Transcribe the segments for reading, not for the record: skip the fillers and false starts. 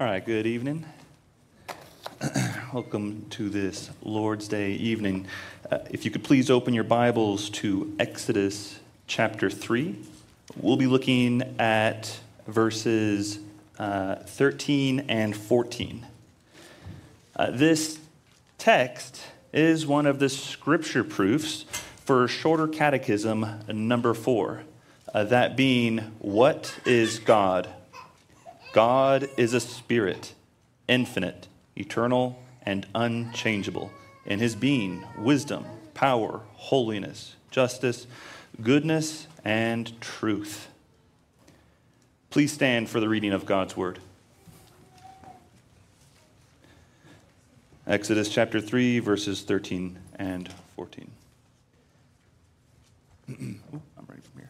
All right, good evening. Welcome to this Lord's Day evening. If you could please open your Bibles to Exodus chapter 3. We'll be looking at verses 13 and 14. This text is one of the scripture proofs for Shorter Catechism number 4, that being, what is God? God is a spirit, infinite, eternal, and unchangeable in his being, wisdom, power, holiness, justice, goodness, and truth. Please stand for the reading of God's word. Exodus chapter 3, verses 13 and 14. I'm ready from here.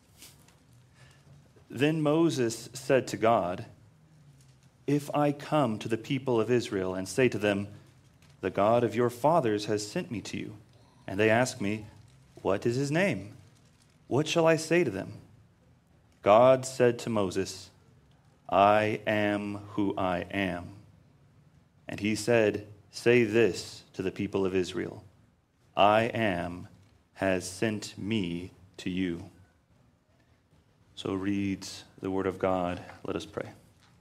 Then Moses said to God, "If I come to the people of Israel and say to them, 'The God of your fathers has sent me to you,' and they ask me, 'What is his name?' what shall I say to them?" God said to Moses, "I am who I am." And he said, "Say this to the people of Israel, 'I am has sent me to you.'" So reads the word of God. Let us pray.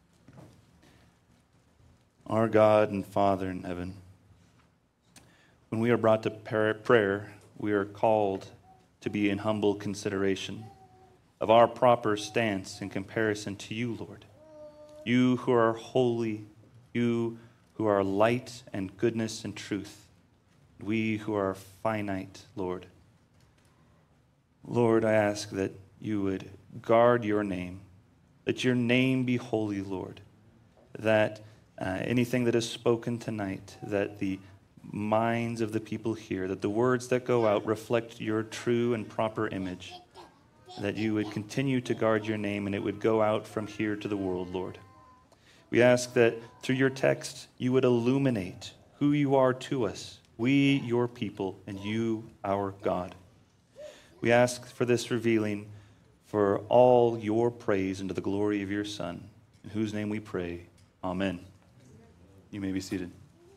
Our God and Father in heaven, when we are brought to prayer, we are called to be in humble consideration of our proper stance in comparison to you, Lord. You who are holy, you who are light and goodness and truth, we who are finite, Lord. Lord, I ask that you would guard your name, that your name be holy, Lord, that anything that is spoken tonight, that the minds of the people hear, that the words that go out reflect your true and proper image, that you would continue to guard your name and it would go out from here to the world, Lord. We ask that through your text, you would illuminate who you are to us, we, your people, and you, our God. We ask for this revealing for all your praise and to the glory of your Son, in whose name we pray. Amen. You may be seated.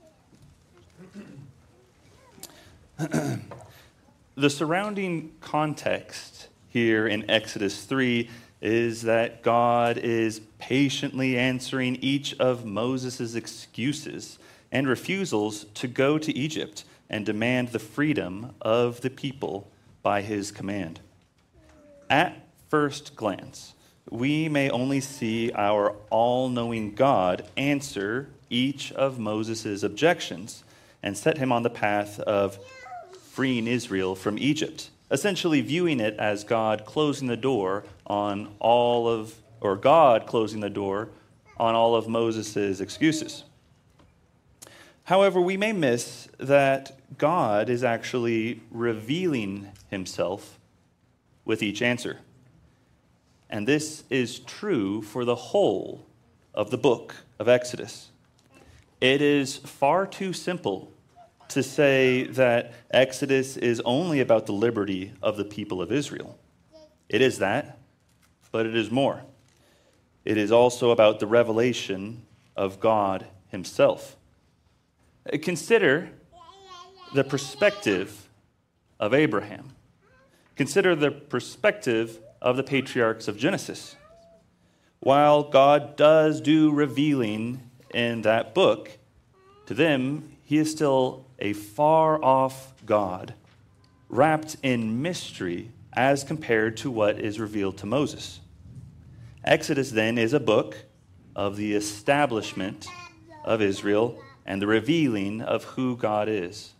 The surrounding context here in Exodus 3 is that God is patiently answering each of Moses' excuses and refusals to go to Egypt and demand the freedom of the people by his command. At first glance, we may only see our all-knowing God answer each of Moses' objections and set him on the path of freeing Israel from Egypt, essentially viewing it as God closing the door on God closing the door on all of Moses' excuses. However, we may miss that God is actually revealing himself with each answer. And this is true for the whole of the book of Exodus. It is far too simple to say that Exodus is only about the liberty of the people of Israel. It is that, but it is more. It is also about the revelation of God himself. Consider the perspective of Abraham. Consider the perspective of the patriarchs of Genesis. While God does do revealing in that book, to them, he is still a far-off God, wrapped in mystery as compared to what is revealed to Moses. Exodus, then, is a book of the establishment of Israel and the revealing of who God is.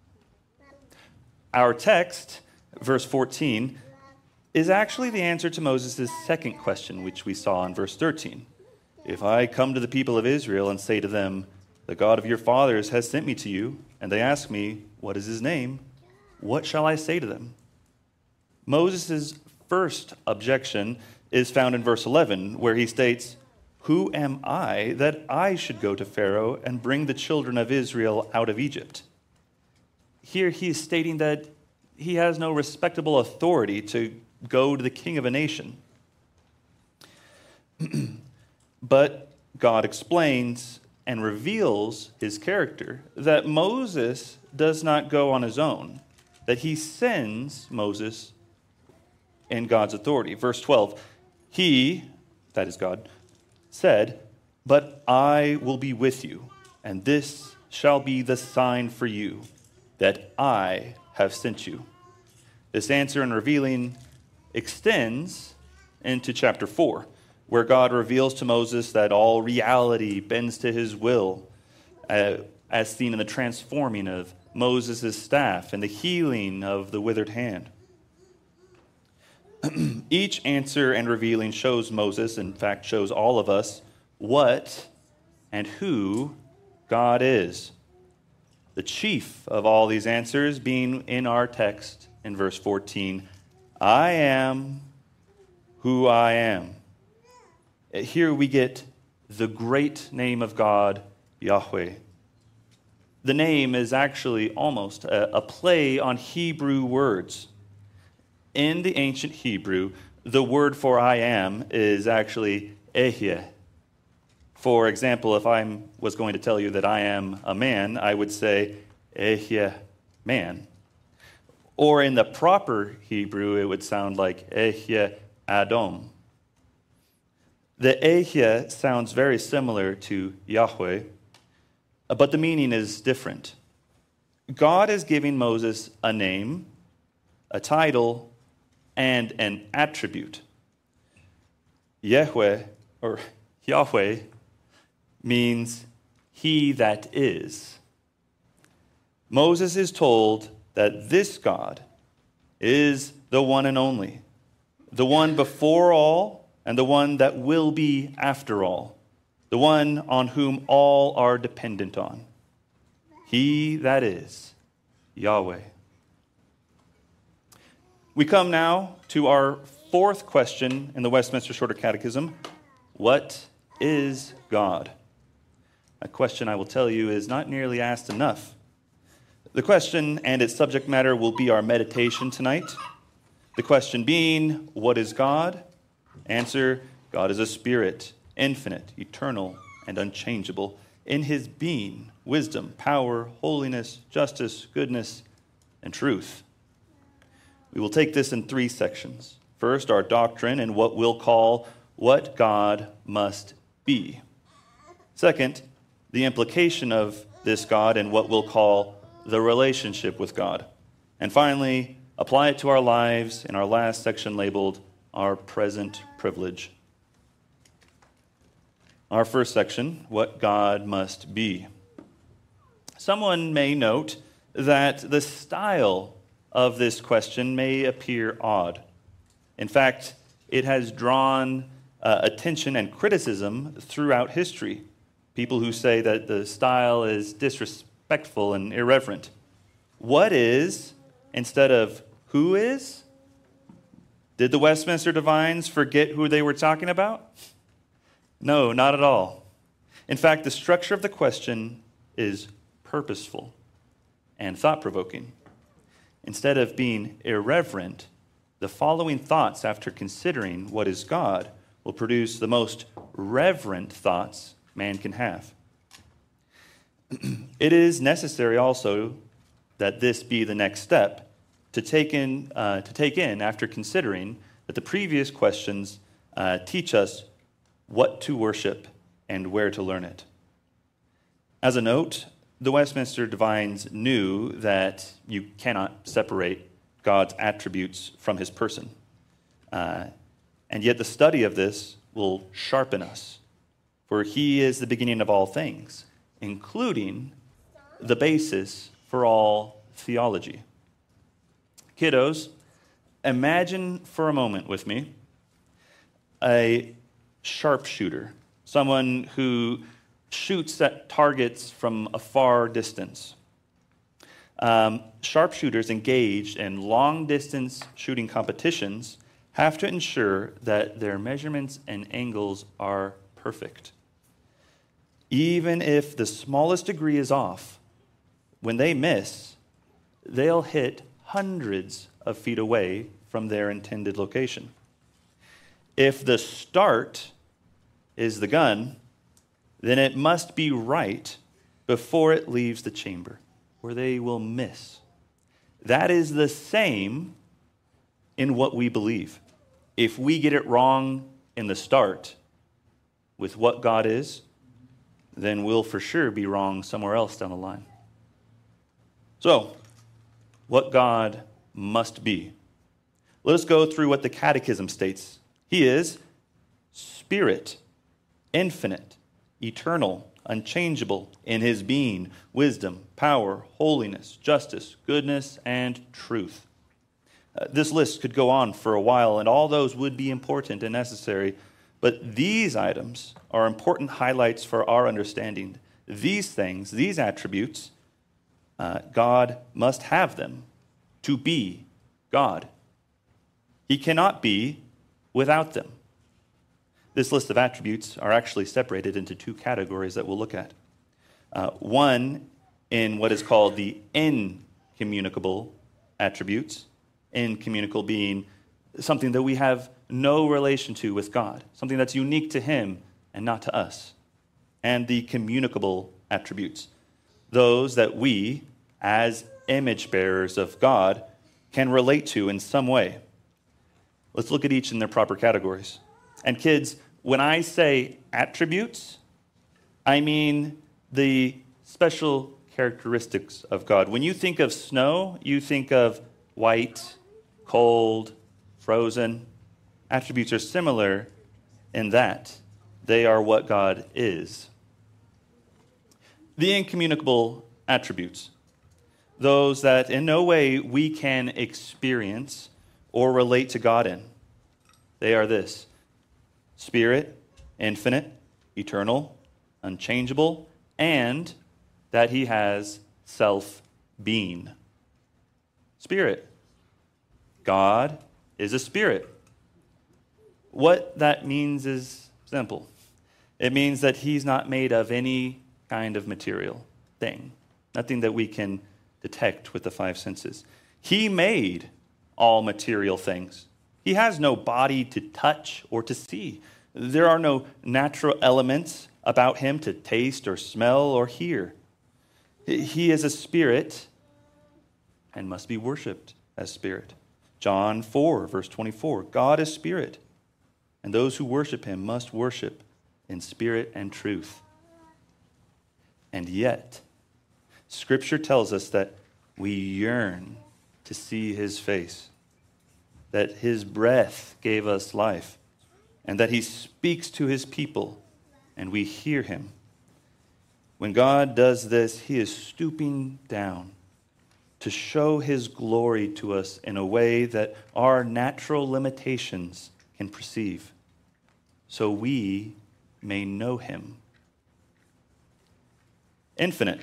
Our text, verse 14, is actually the answer to Moses' second question, which we saw in verse 13. "If I come to the people of Israel and say to them, 'The God of your fathers has sent me to you,' and they ask me, 'What is his name?' what shall I say to them?" Moses' first objection is found in verse 11, where he states, "Who am I that I should go to Pharaoh and bring the children of Israel out of Egypt?" Here he is stating that he has no respectable authority to go to the king of a nation. But God explains and reveals his character, that Moses does not go on his own, that he sends Moses in God's authority. Verse 12, he, that is God, said, "But I will be with you, and this shall be the sign for you, that I have sent you." This answer and revealing extends into chapter 4, where God reveals to Moses that all reality bends to his will, as seen in the transforming of Moses' staff and the healing of the withered hand. Each answer and revealing shows Moses, in fact, shows all of us, what and who God is. The chief of all these answers being in our text in verse 14, "I am who I am." Here we get the great name of God, Yahweh. The name is actually almost a play on Hebrew words. In the ancient Hebrew, the word for I am is actually Ehyeh. For example, if I was going to tell you that I am a man, I would say Ehyeh, man. Or in the proper Hebrew, it would sound like Ehyeh Adom. The Ehyeh sounds very similar to Yahweh, but the meaning is different. God is giving Moses a name, a title, and an attribute. Yahweh means he that is. Moses is told that this God is the one and only, the one before all and the one that will be after all, the one on whom all are dependent on. He that is Yahweh. We come now to our fourth question in the Westminster Shorter Catechism. What is God? A question, I will tell you, is not nearly asked enough. The question and its subject matter will be our meditation tonight. The question being, what is God? Answer, God is a spirit, infinite, eternal, and unchangeable in his being, wisdom, power, holiness, justice, goodness, and truth. We will take this in three sections. First, our doctrine and what we'll call what God must be. Second, the implication of this God and what we'll call the relationship with God. And finally, apply it to our lives in our last section labeled our present privilege. Our first section, what God must be. Someone may note that the style of this question may appear odd. In fact, it has drawn attention and criticism throughout history. People who say that the style is disrespectful and irreverent. What is instead of who is? Did the Westminster Divines forget who they were talking about? No, not at all. In fact, the structure of the question is purposeful and thought-provoking. Instead of being irreverent, the following thoughts after considering what is God will produce the most reverent thoughts man can have. It is necessary also that this be the next step to take in after considering that the previous questions teach us what to worship and where to learn it. As a note, the Westminster Divines knew that you cannot separate God's attributes from his person. And yet the study of this will sharpen us, for he is the beginning of all things, including the basis for all theology. Kiddos, imagine for a moment with me a sharpshooter, someone who shoots at targets from a far distance. Sharpshooters engaged in long-distance shooting competitions have to ensure that their measurements and angles are perfect. Even if the smallest degree is off, when they miss, they'll hit hundreds of feet away from their intended location. If the start is the gun, then it must be right before it leaves the chamber, or they will miss. That is the same in what we believe. If we get it wrong in the start with what God is, then we'll for sure be wrong somewhere else down the line. So, what God must be. Let us go through what the Catechism states. He is spirit, infinite, eternal, unchangeable in his being, wisdom, power, holiness, justice, goodness, and truth. This list could go on for a while, and all those would be important and necessary, but these items are important highlights for our understanding. These things, these attributes, God must have them to be God. He cannot be without them. This list of attributes are actually separated into two categories that we'll look at. One in what is called the incommunicable attributes, incommunicable being something that we have no relation to with God, something that's unique to him and not to us. And the communicable attributes, those that we, as image bearers of God, can relate to in some way. Let's look at each in their proper categories. And kids, when I say attributes, I mean the special characteristics of God. When you think of snow, you think of white, cold, frozen. Attributes are similar in that they are what God is. The incommunicable attributes, those that in no way we can experience or relate to God in. They are this: spirit, infinite, eternal, unchangeable, and that he has self-being. Spirit. God is a spirit. What that means is simple. It means that he's not made of any kind of material thing, nothing that we can detect with the five senses. He made all material things. He has no body to touch or to see. There are no natural elements about him to taste or smell or hear. He is a spirit and must be worshipped as spirit. John 4, verse 24, God is spirit, and those who worship him must worship in spirit and truth. And yet, Scripture tells us that we yearn to see his face, that his breath gave us life, and that he speaks to his people, and we hear him. When God does this, he is stooping down to show his glory to us in a way that our natural limitations can perceive, so we may know him. Infinite.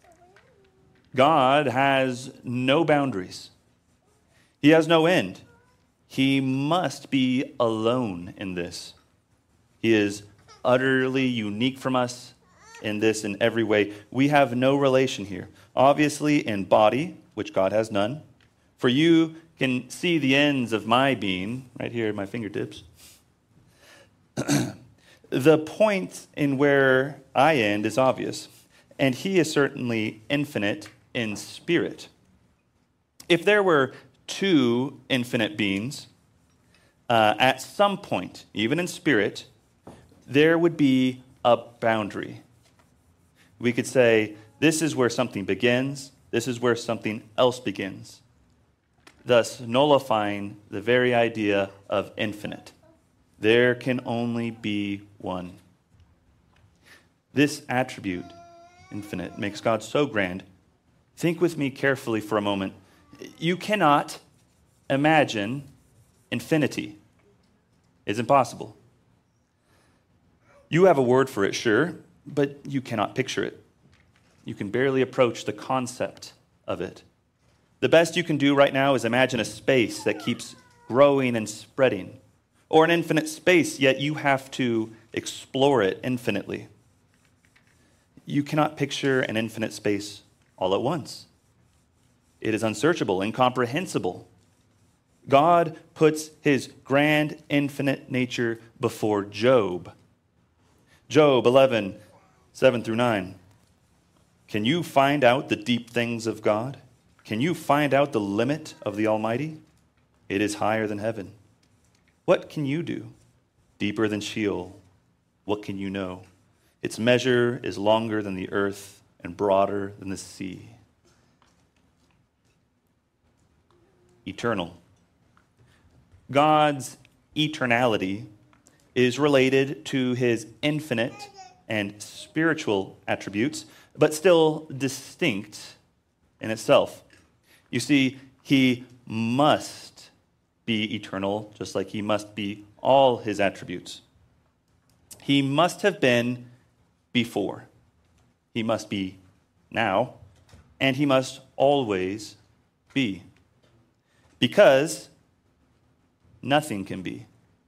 God has no boundaries. He has no end. He must be alone in this. He is utterly unique from us in this in every way. We have no relation here. Obviously, in body, which God has none. For you can see the ends of my being right here at my fingertips. The point in where I end is obvious, and he is certainly infinite in spirit. If there were two infinite beings, at some point, even in spirit, there would be a boundary. We could say, this is where something begins, this is where something else begins, thus nullifying the very idea of infinite. There can only be one. This attribute, infinite, makes God so grand. Think with me carefully for a moment. You cannot imagine infinity. It's impossible. You have a word for it, sure, but you cannot picture it. You can barely approach the concept of it. The best you can do right now is imagine a space that keeps growing and spreading, or an infinite space, yet you have to explore it infinitely. You cannot picture an infinite space all at once. It is unsearchable, incomprehensible. God puts his grand, infinite nature before Job. Job 11, 7 through 9. Can you find out the deep things of God? Can you find out the limit of the Almighty? It is higher than heaven. What can you do? Deeper than Sheol. What can you know? Its measure is longer than the earth and broader than the sea. Eternal. God's eternality is related to his infinite and spiritual attributes, but still distinct in itself. You see, he must be eternal, just like he must be all his attributes. He must have been before. He must be now, and he must always be. Because nothing can be.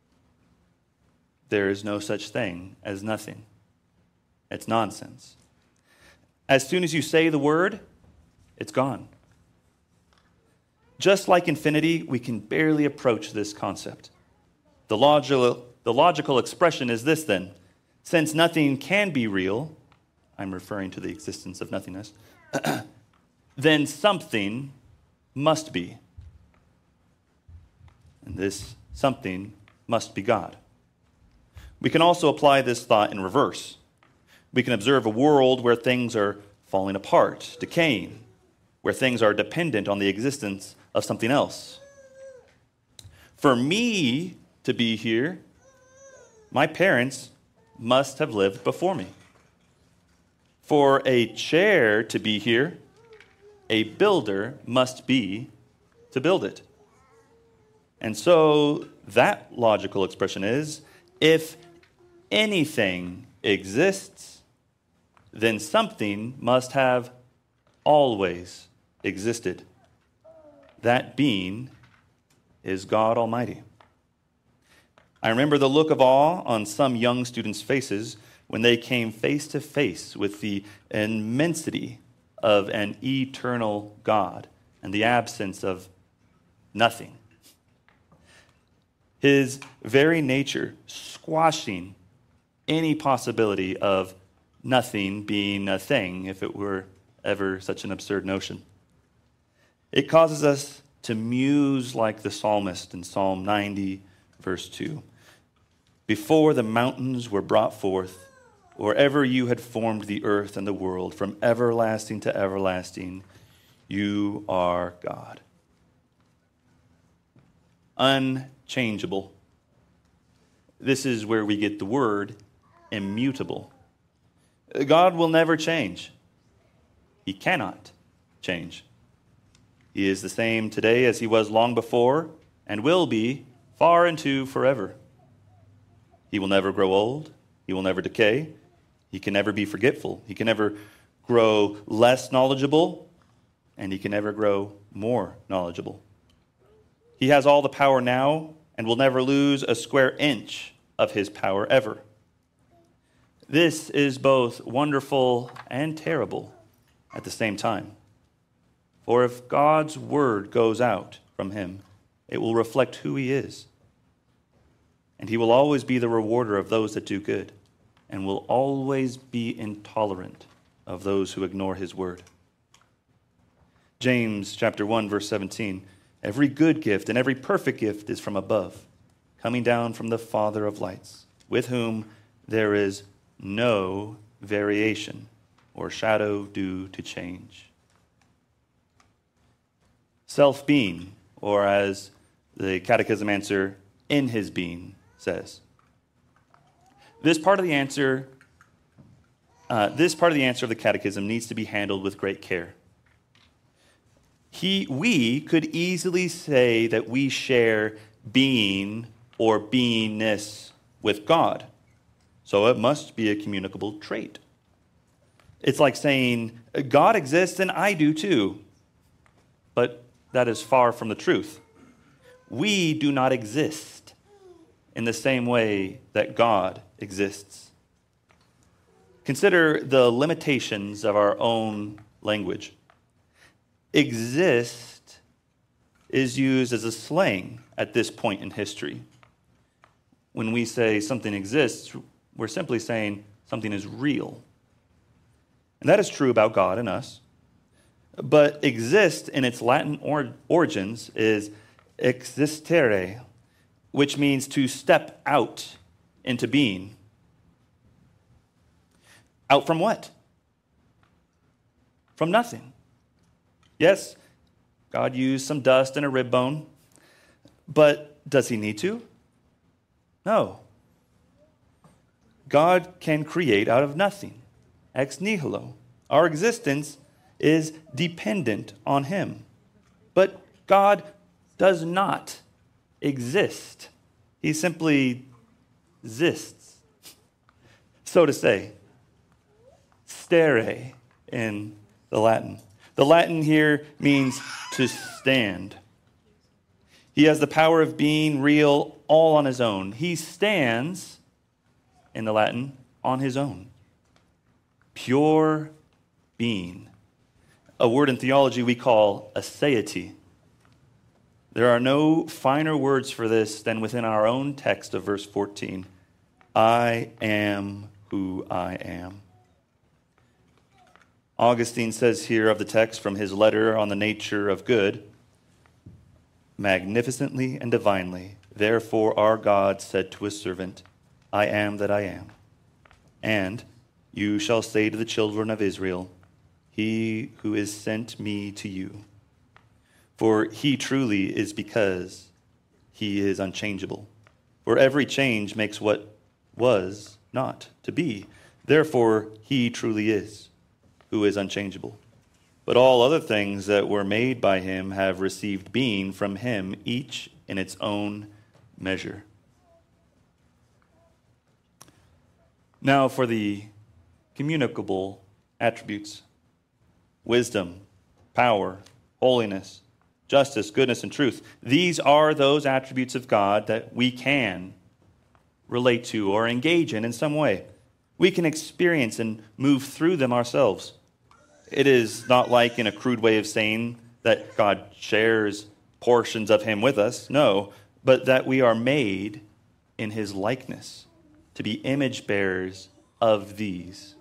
There is no such thing as nothing. It's nonsense. As soon as you say the word, it's gone. Just like infinity, we can barely approach this concept. The logical expression is this then. Since nothing can be real, I'm referring to the existence of nothingness, then something must be. And this something must be God. We can also apply this thought in reverse. We can observe a world where things are falling apart, decaying, where things are dependent on the existence of something else. For me to be here, my parents must have lived before me. For a chair to be here, a builder must be to build it. And so that logical expression is, if anything exists, then something must have always existed. That being is God Almighty. I remember the look of awe on some young students' faces when they came face to face with the immensity of an eternal God and the absence of nothing. His very nature squashing any possibility of nothing being a thing, if it were ever such an absurd notion. It causes us to muse like the psalmist in Psalm 90, verse 2. Before the mountains were brought forth, or ever you had formed the earth and the world, from everlasting to everlasting, you are God. Unchangeable. This is where we get the word immutable. God will never change. He cannot change. He is the same today as he was long before and will be far into forever. He will never grow old. He will never decay. He can never be forgetful. He can never grow less knowledgeable, and he can never grow more knowledgeable. He has all the power now and will never lose a square inch of his power ever. This is both wonderful and terrible at the same time. For if God's word goes out from him, it will reflect who he is. And he will always be the rewarder of those that do good, and will always be intolerant of those who ignore his word. James chapter 1, verse 17, every good gift and every perfect gift is from above, coming down from the Father of lights, with whom there is no variation or shadow due to change. Self-being, or as the Catechism answer, in his being, says. This part of the answer of the Catechism needs to be handled with great care. We could easily say that we share being or beingness with God, so it must be a communicable trait. It's like saying, God exists and I do too, but that is far from the truth. We do not exist in the same way that God exists. Consider the limitations of our own language. Exist is used as a slang at this point in history. When we say something exists, we're simply saying something is real And that is true about God and us. But exist in its Latin origins is existere, which means to step out into being. Out from what? From nothing. Yes, God used some dust and a rib bone, but does he need to? No. God can create out of nothing, ex nihilo. Our existence is dependent on him. But God does not exist. He simply exists. So to say, stare in the Latin. The Latin here means to stand. He has the power of being real all on his own. He stands, in the Latin, on his own. Pure being. A word in theology we call aseity. There are no finer words for this than within our own text of verse 14. I am who I am. Augustine says here of the text from his letter on the nature of good, magnificently and divinely, therefore our God said to his servant, I am that I am. And you shall say to the children of Israel, he who has sent me to you. For he truly is because he is unchangeable. For every change makes what was not to be. Therefore he truly is, who is unchangeable. But all other things that were made by him have received being from him, each in its own measure. Now for the communicable attributes: wisdom, power, holiness, justice, goodness, and truth. These are those attributes of God that we can relate to or engage in some way. We can experience and move through them ourselves. It is not like in a crude way of saying that God shares portions of him with us. No, but that we are made in his likeness to be image bearers of these.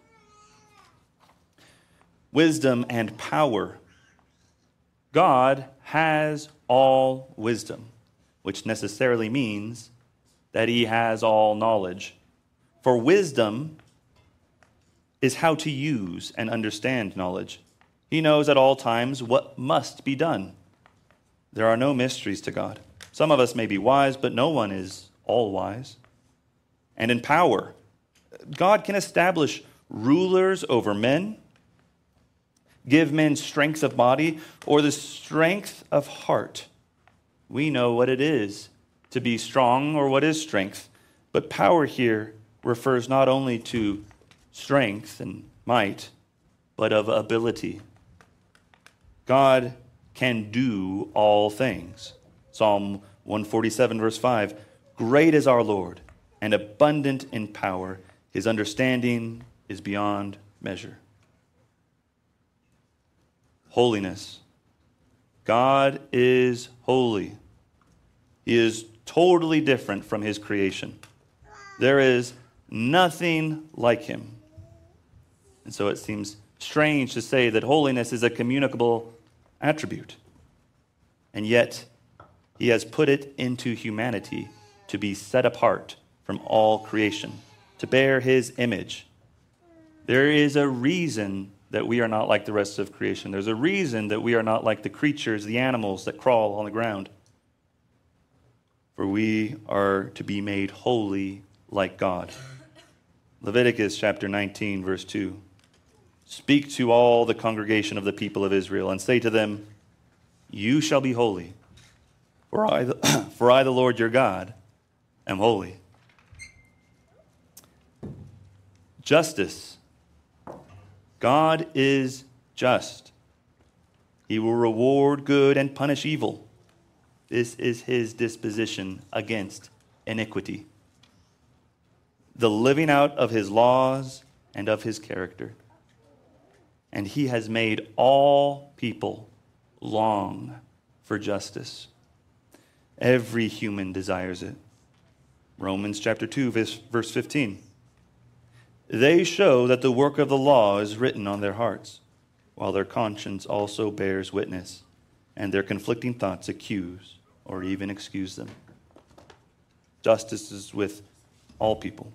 Wisdom and power. God has all wisdom, which necessarily means that he has all knowledge. For wisdom is how to use and understand knowledge. He knows at all times what must be done. There are no mysteries to God. Some of us may be wise, but no one is all wise. And in power, God can establish rulers over men, give men strength of body or the strength of heart. We know what it is to be strong or what is strength. But power here refers not only to strength and might, but of ability. God can do all things. Psalm 147, verse 5, great is our Lord, and abundant in power. His understanding is beyond measure. Holiness. God is holy. He is totally different from his creation. There is nothing like him. And so it seems strange to say that holiness is a communicable attribute. And yet, he has put it into humanity to be set apart from all creation, to bear his image. There is a reason that we are not like the rest of creation. There's a reason that we are not like the creatures, the animals that crawl on the ground. For we are to be made holy like God. Leviticus chapter 19, verse 2. Speak to all the congregation of the people of Israel and say to them, you shall be holy, for I, the Lord your God, am holy. Justice. God is just. He will reward good and punish evil. This is his disposition against iniquity. The living out of his laws and of his character. And he has made all people long for justice. Every human desires it. Romans chapter 2, verse 15. They show that the work of the law is written on their hearts, while their conscience also bears witness, and their conflicting thoughts accuse or even excuse them. Justice is with all people.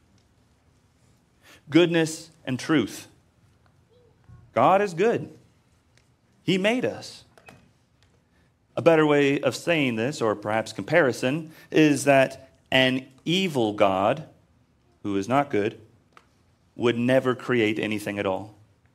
Goodness and truth. God is good. He made us. A better way of saying this, or perhaps comparison, is that an evil God, who is not good, would never create anything at all.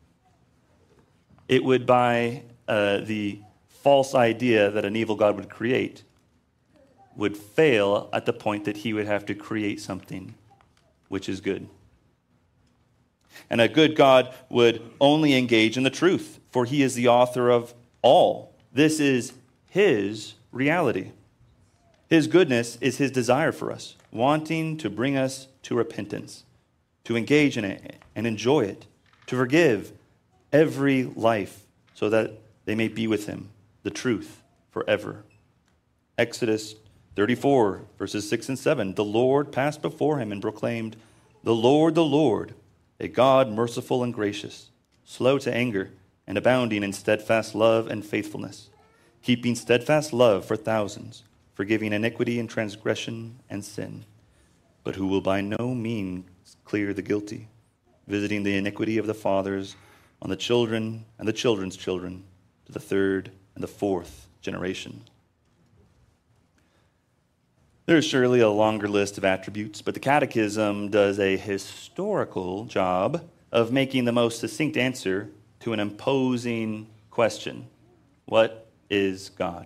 It would, by the false idea that an evil God would create, would fail at the point that he would have to create something which is good. And a good God would only engage in the truth, for he is the author of all. This is his reality. His goodness is his desire for us, wanting to bring us to repentance, to engage in it and enjoy it, to forgive every life so that they may be with him, the truth, forever. Exodus 34, verses 6 and 7. The Lord passed before him and proclaimed, the Lord, a God merciful and gracious, slow to anger, and abounding in steadfast love and faithfulness, keeping steadfast love for thousands, forgiving iniquity and transgression and sin, but who will by no means clear the guilty, visiting the iniquity of the fathers on the children and the children's children, to the third and the fourth generation. There is surely a longer list of attributes, but the Catechism does a historical job of making the most succinct answer to an imposing question. What is God?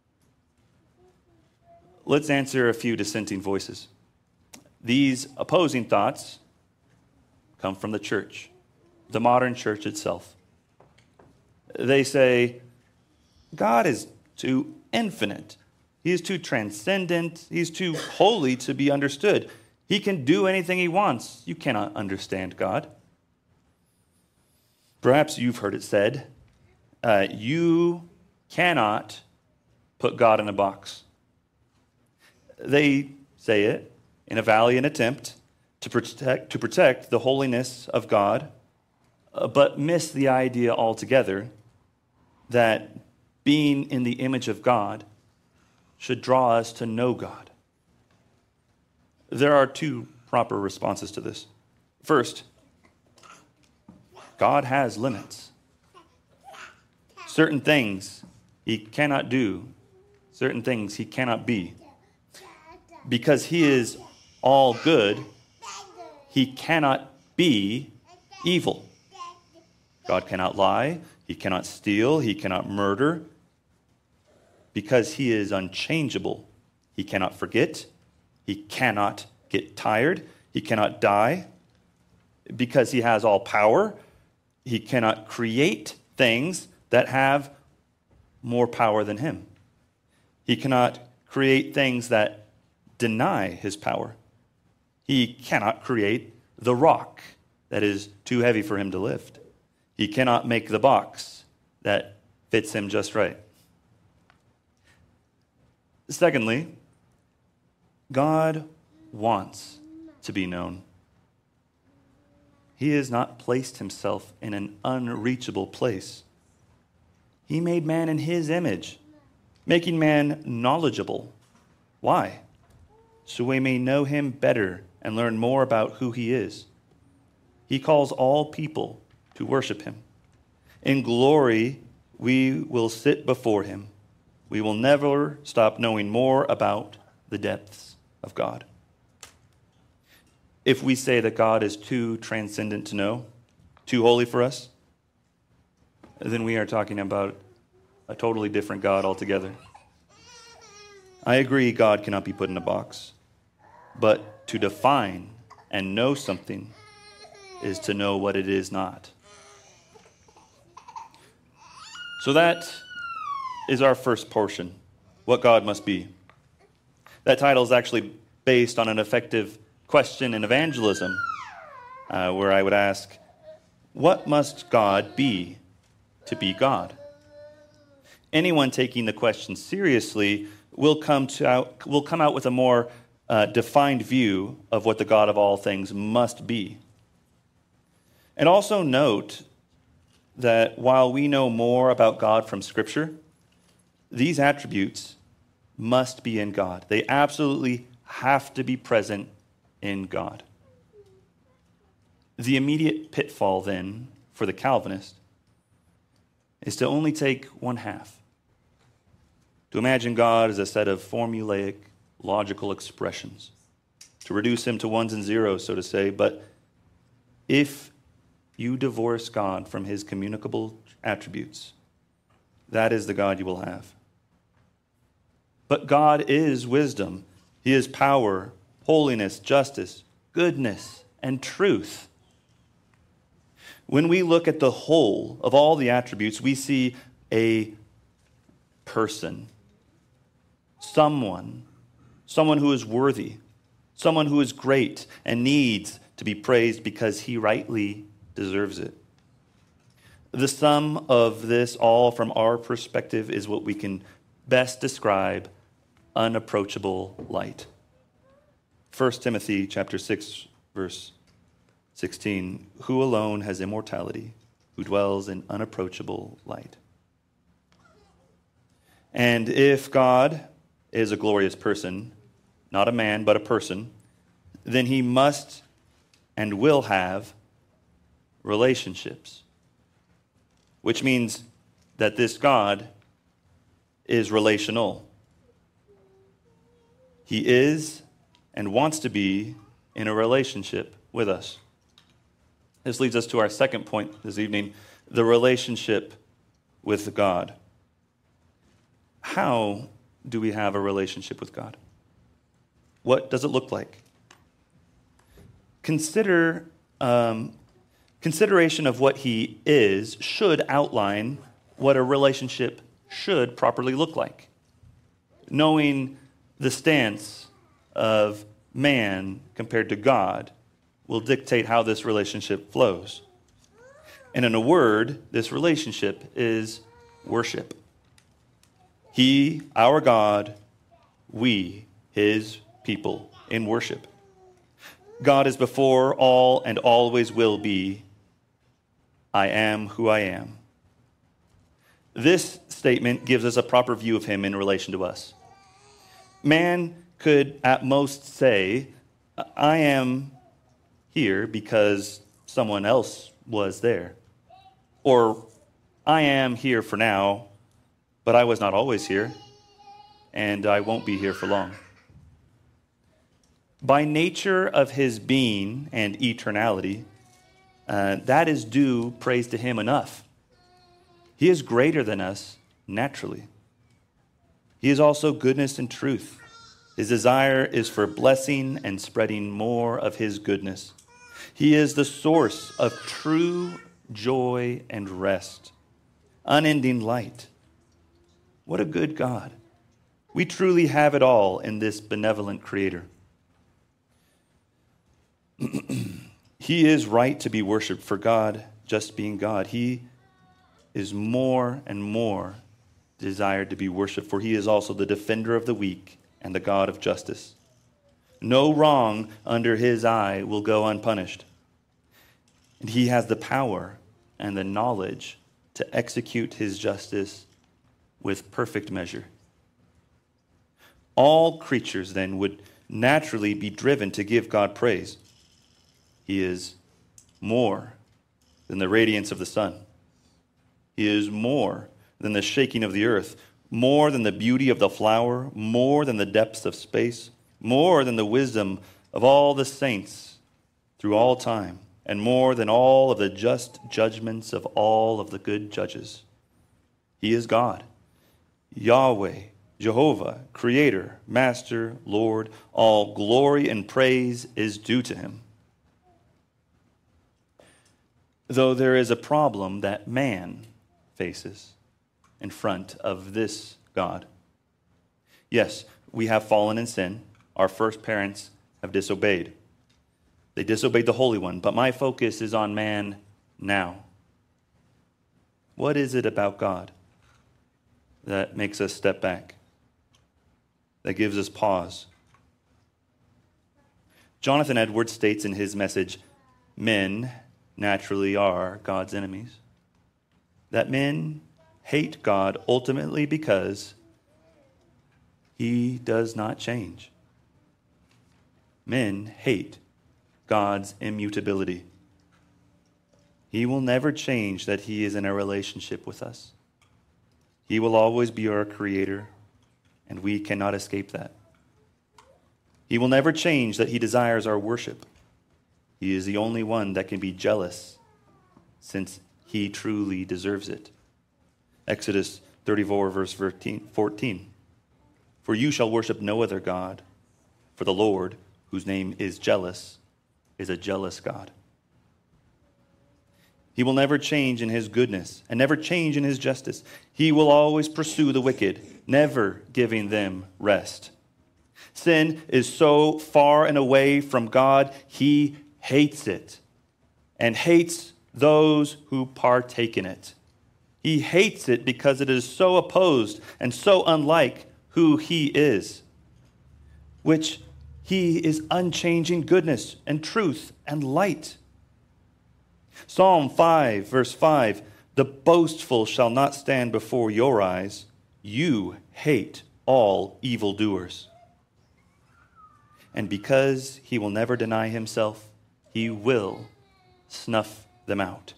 Let's answer a few dissenting voices. These opposing thoughts come from the church, the modern church itself. They say, God is too infinite. He is too transcendent. He's too holy to be understood. He can do anything he wants. You cannot understand God. Perhaps you've heard it said, you cannot put God in a box. They say it in a valiant attempt to protect the holiness of God, but miss the idea altogether that being in the image of God should draw us to know God. There are two proper responses to this. First, God has limits. Certain things he cannot do, certain things he cannot be. Because he is all good, he cannot be evil. God cannot lie, he cannot steal, he cannot murder. Because he is unchangeable, he cannot forget, he cannot get tired, he cannot die. Because he has all power, he cannot create things that have more power than him. He cannot create things that deny his power. He cannot create the rock that is too heavy for him to lift. He cannot make the box that fits him just right. Secondly, God wants to be known. He has not placed himself in an unreachable place. He made man in his image, making man knowledgeable. Why? So we may know him better and learn more about who he is. He calls all people to worship him. In glory, we will sit before him. We will never stop knowing more about the depths of God. If we say that God is too transcendent to know, too holy for us, then we are talking about a totally different God altogether. I agree God cannot be put in a box, but to define and know something is to know what it is not. So that is our first portion, what God must be. That title is actually based on an effective question in evangelism, where I would ask, what must God be to be God? Anyone taking the question seriously will come out with a more defined view of what the God of all things must be. And also note that while we know more about God from Scripture, these attributes must be in God. They absolutely have to be present in God. The immediate pitfall, then, for the Calvinist is to only take one half. To imagine God as a set of formulaic, logical expressions. To reduce him to ones and zeros, so to say. But if you divorce God from his communicable attributes, that is the God you will have. But God is wisdom. He is power, holiness, justice, goodness, and truth. When we look at the whole of all the attributes, we see a person, someone who is worthy, someone who is great and needs to be praised because he rightly deserves it. The sum of this all from our perspective is what we can best describe unapproachable light. 1 Timothy chapter 6, verse 16, who alone has immortality, who dwells in unapproachable light. And if God is a glorious person, not a man, but a person, then he must and will have relationships, which means that this God is relational. He is and wants to be in a relationship with us. This leads us to our second point this evening, the relationship with God. How do we have a relationship with God? What does it look like? Consideration of what he is should outline what a relationship should properly look like. Knowing the stance of man compared to God will dictate how this relationship flows. And in a word, this relationship is worship. He, our God, we, his people, in worship. God is before all and always will be. I am who I am. This statement gives us a proper view of him in relation to us. Man could at most say, I am here because someone else was there. Or, I am here for now, but I was not always here, and I won't be here for long. By nature of his being and eternality, that is due praise to him enough. He is greater than us naturally. He is also goodness and truth. His desire is for blessing and spreading more of his goodness. He is the source of true joy and rest, unending light. What a good God. We truly have it all in this benevolent Creator. He is right to be worshiped for God, just being God. He is more and more desired to be worshiped, for he is also the defender of the weak and the God of justice. No wrong under his eye will go unpunished. And he has the power and the knowledge to execute his justice with perfect measure. All creatures then would naturally be driven to give God praise. He is more than the radiance of the sun. He is more than the shaking of the earth, more than the beauty of the flower, more than the depths of space, more than the wisdom of all the saints through all time, and more than all of the just judgments of all of the good judges. He is God, Yahweh, Jehovah, Creator, Master, Lord. All glory and praise is due to him. Though there is a problem that man faces in front of this God. Yes, we have fallen in sin. Our first parents have disobeyed. They disobeyed the Holy One, but my focus is on man now. What is it about God that makes us step back, that gives us pause? Jonathan Edwards states in his message, men naturally are God's enemies. That men hate God ultimately because he does not change. Men hate God's immutability. He will never change that he is in a relationship with us. He will always be our creator, and we cannot escape that. He will never change that he desires our worship. He is the only one that can be jealous, since he truly deserves it. Exodus 34, verse 14. For you shall worship no other God, for the Lord, whose name is jealous, is a jealous God. He will never change in his goodness and never change in his justice. He will always pursue the wicked, never giving them rest. Sin is so far and away from God, he hates it and hates those who partake in it. He hates it because it is so opposed and so unlike who he is, which he is unchanging goodness and truth and light. Psalm 5, verse 5, the boastful shall not stand before your eyes. You hate all evildoers. And because he will never deny himself, he will snuff them out.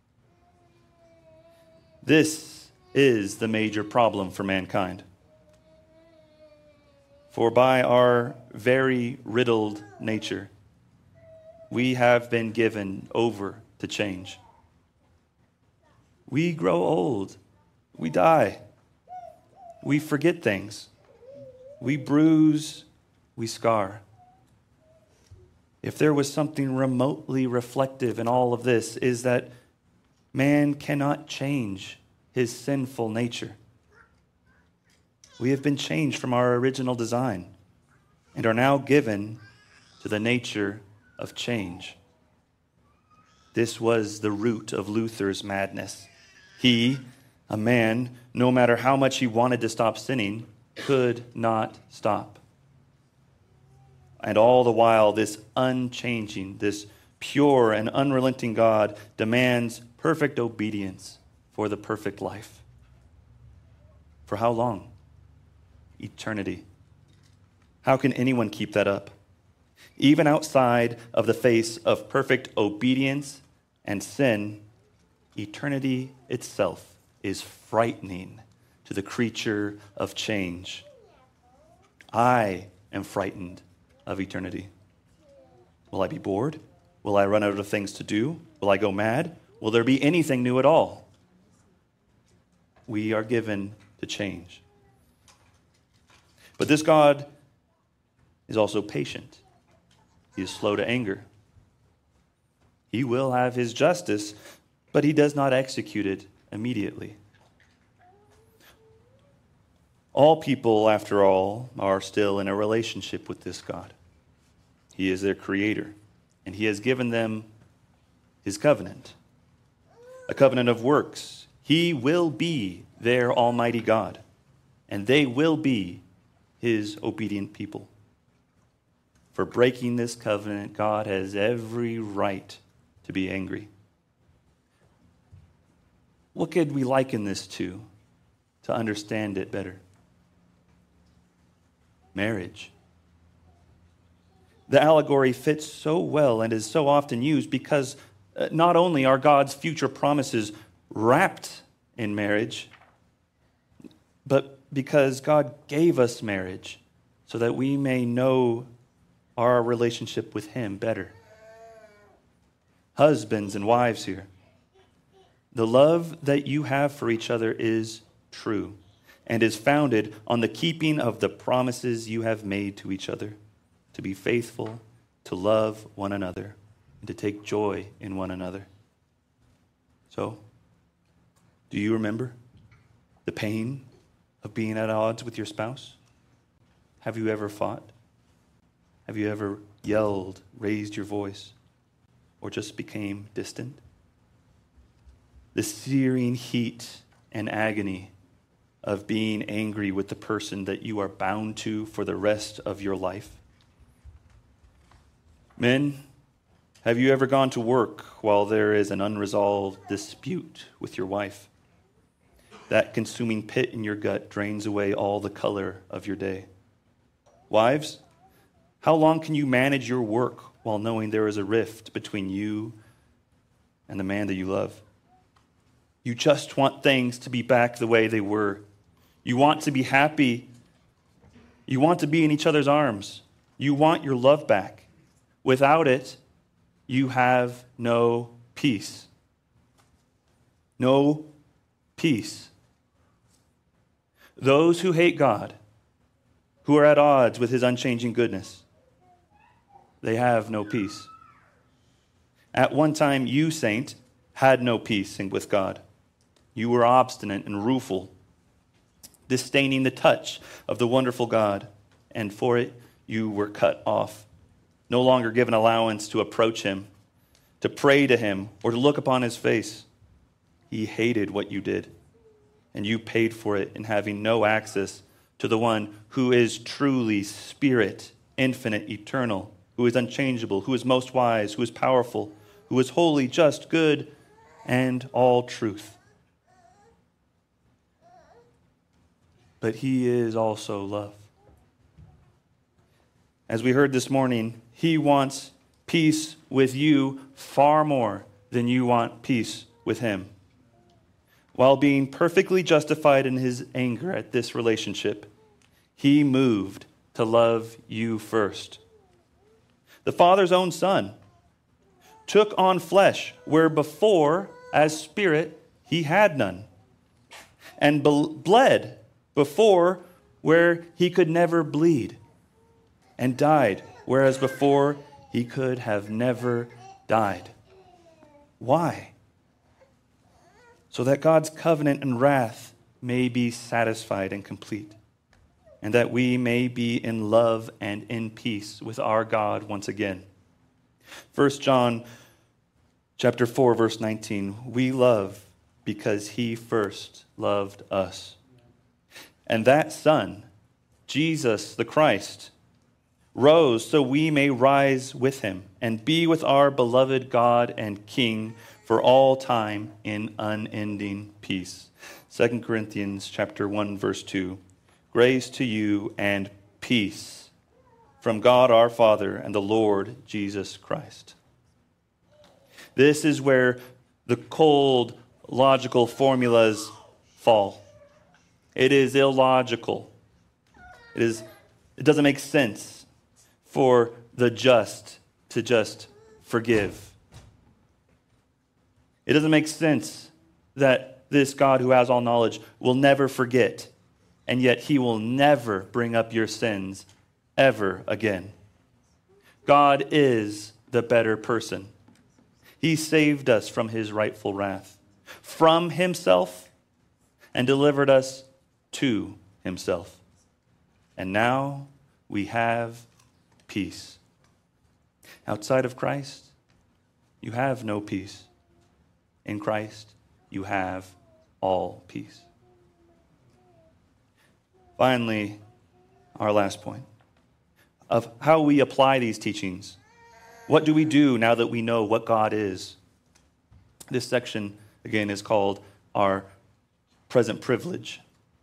This is the major problem for mankind. For by our very riddled nature, we have been given over to change. We grow old. We die. We forget things. We bruise. We scar. If there was something remotely reflective in all of this, is that man cannot change his sinful nature. We have been changed from our original design and are now given to the nature of change. This was the root of Luther's madness. He, a man, no matter how much he wanted to stop sinning, could not stop. And all the while, this unchanging, this pure and unrelenting God demands perfect obedience for the perfect life. For how long? Eternity. How can anyone keep that up? Even outside of the face of perfect obedience and sin, eternity itself is frightening to the creature of change. I am frightened of eternity. Will I be bored? Will I run out of things to do? Will I go mad? Will there be anything new at all? We are given to change. But this God is also patient. He is slow to anger. He will have his justice, but he does not execute it immediately. All people, after all, are still in a relationship with this God. He is their creator, and he has given them his covenant, a covenant of works. He will be their almighty God, and they will be his obedient people. For breaking this covenant, God has every right to be angry. What could we liken this to understand it better? Marriage. The allegory fits so well and is so often used because not only are God's future promises wrapped in marriage, but because God gave us marriage so that we may know our relationship with him better. Husbands and wives here, the love that you have for each other is true and is founded on the keeping of the promises you have made to each other, to be faithful, to love one another, and to take joy in one another. So, do you remember the pain of being at odds with your spouse? Have you ever fought? Have you ever yelled, raised your voice, or just became distant? The searing heat and agony of being angry with the person that you are bound to for the rest of your life. Men, Have you ever gone to work while there is an unresolved dispute with your wife? That consuming pit in your gut drains away all the color of your day. Wives, how long can you manage your work while knowing there is a rift between you and the man that you love? You just want things to be back the way they were. You want to be happy. You want to be in each other's arms. You want your love back. Without it, you have no peace. No peace. Those who hate God, who are at odds with his unchanging goodness, they have no peace. At one time, you, saint, had no peace with God. You were obstinate and rueful, disdaining the touch of the wonderful God, and for it you were cut off, no longer given allowance to approach him, to pray to him, or to look upon his face. He hated what you did, and you paid for it in having no access to the one who is truly spirit, infinite, eternal, who is unchangeable, who is most wise, who is powerful, who is holy, just, good, and all truth. But he is also love. As we heard this morning, he wants peace with you far more than you want peace with him. While being perfectly justified in his anger at this relationship, he moved to love you first. The Father's own Son took on flesh where before, as spirit, he had none, and bled before where he could never bleed, and died, whereas before he could have never died. Why? So that God's covenant and wrath may be satisfied and complete, and that we may be in love and in peace with our God once again. 1 John chapter 4, verse 19, we love because he first loved us. And that Son, Jesus the Christ, rose so we may rise with him and be with our beloved God and King for all time in unending peace. 2 Corinthians chapter 1, verse 2. Grace to you and peace from God our Father and the Lord Jesus Christ. This is where the cold, logical formulas fall. It is illogical. It doesn't make sense for the just to just forgive. It doesn't make sense that this God who has all knowledge will never forget, and yet he will never bring up your sins ever again. God is the better person. He saved us from his rightful wrath, from himself, and delivered us to himself. And now we have peace. Outside of Christ, you have no peace. In Christ, you have all peace. Finally, our last point of how we apply these teachings. What do we do now that we know what God is? This section, again, is called our present privilege.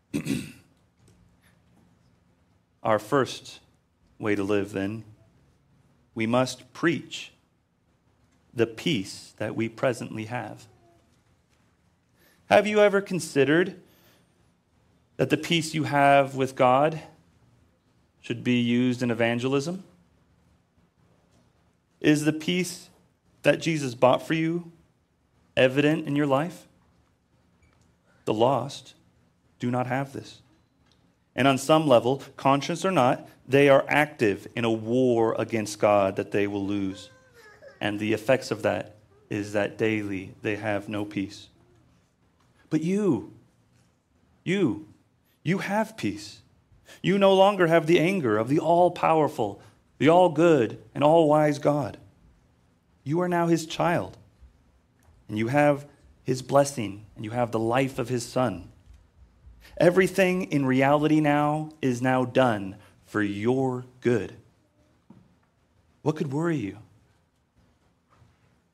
Our first way to live, then, we must preach the peace that we presently have. Have you ever considered that the peace you have with God should be used in evangelism? Is the peace that Jesus bought for you evident in your life? The lost do not have this. And on some level, conscious or not, they are active in a war against God that they will lose. And the effects of that is that daily they have no peace. But you have peace. You no longer have the anger of the all-powerful, the all-good, and all-wise God. You are now his child, and you have his blessing, and you have the life of his Son. Everything in reality now is now done for your good. What could worry you?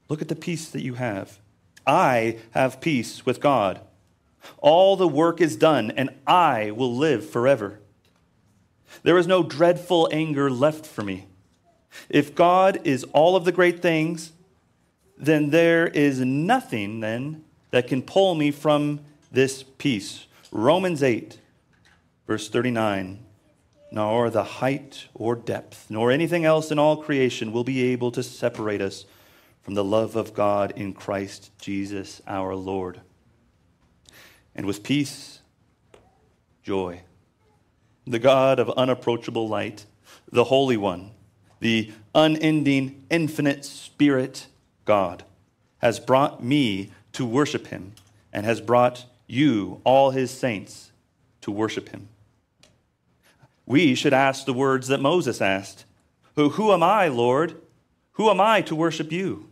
Look at the peace that you have. I have peace with God. All the work is done, and I will live forever. There is no dreadful anger left for me. If God is all of the great things, then there is nothing then that can pull me from this peace. Romans 8, verse 39. Nor the height or depth, nor anything else in all creation will be able to separate us from the love of God in Christ Jesus our Lord. And with peace, joy. The God of unapproachable light, the Holy One, the unending, infinite Spirit God, has brought me to worship him and has brought you, all his saints, to worship him. We should ask the words that Moses asked. Who am I, Lord? Who am I to worship you?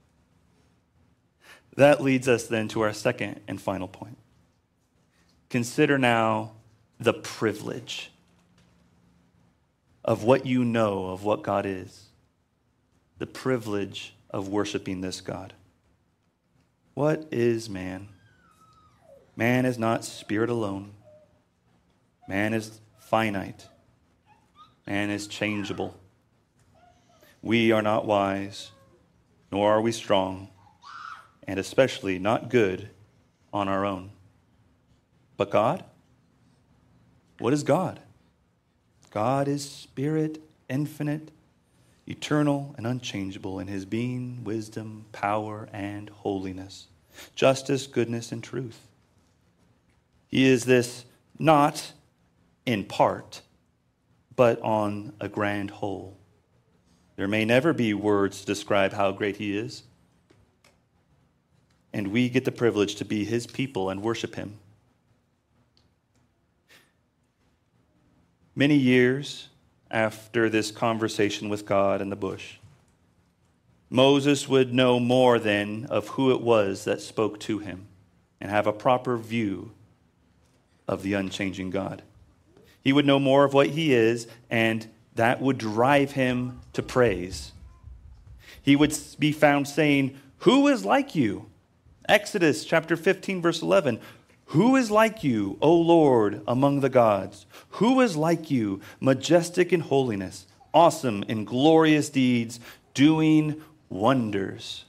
That leads us then to our second and final point. Consider now the privilege of what you know of what God is. The privilege of worshiping this God. What is man? Man is not spirit alone. Man is finite. Man is changeable. We are not wise, nor are we strong, and especially not good on our own. But God? What is God? God is spirit, infinite, eternal, and unchangeable in his being, wisdom, power, and holiness, justice, goodness, and truth. He is this not in part, but on a grand whole. There may never be words to describe how great he is. And we get the privilege to be his people and worship him. Many years after this conversation with God in the bush, Moses would know more then of who it was that spoke to him and have a proper view of the unchanging God. He would know more of what he is, and that would drive him to praise. He would be found saying, "Who is like you?" Exodus chapter 15, verse 11. "Who is like you, O Lord, among the gods? Who is like you, majestic in holiness, awesome in glorious deeds, doing wonders?"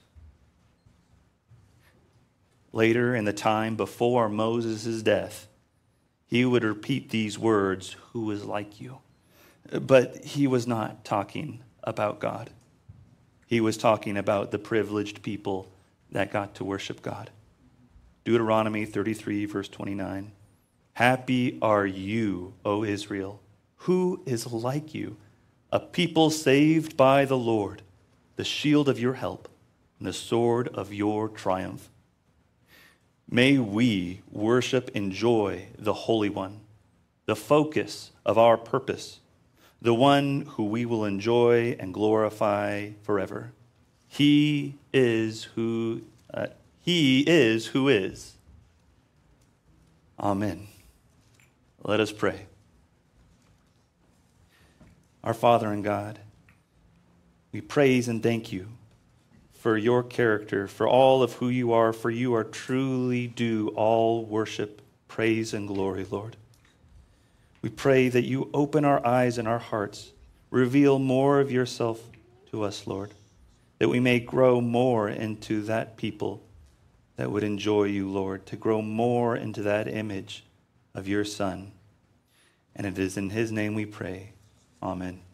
Later, in the time before Moses' death, he would repeat these words, "Who is like you?" But he was not talking about God. He was talking about the privileged people that got to worship God. Deuteronomy 33, verse 29. "Happy are you, O Israel. Who is like you? A people saved by the Lord, the shield of your help, and the sword of your triumph." May we worship and enjoy the Holy One, the focus of our purpose, the one who we will enjoy and glorify forever. He is who is. Amen. Let us pray. Our Father and God, we praise and thank you for your character, for all of who you are, for you are truly due all worship, praise, and glory, Lord. We pray that you open our eyes and our hearts, reveal more of yourself to us, Lord, that we may grow more into that people that would enjoy you, Lord, to grow more into that image of your Son. And it is in his name we pray. Amen.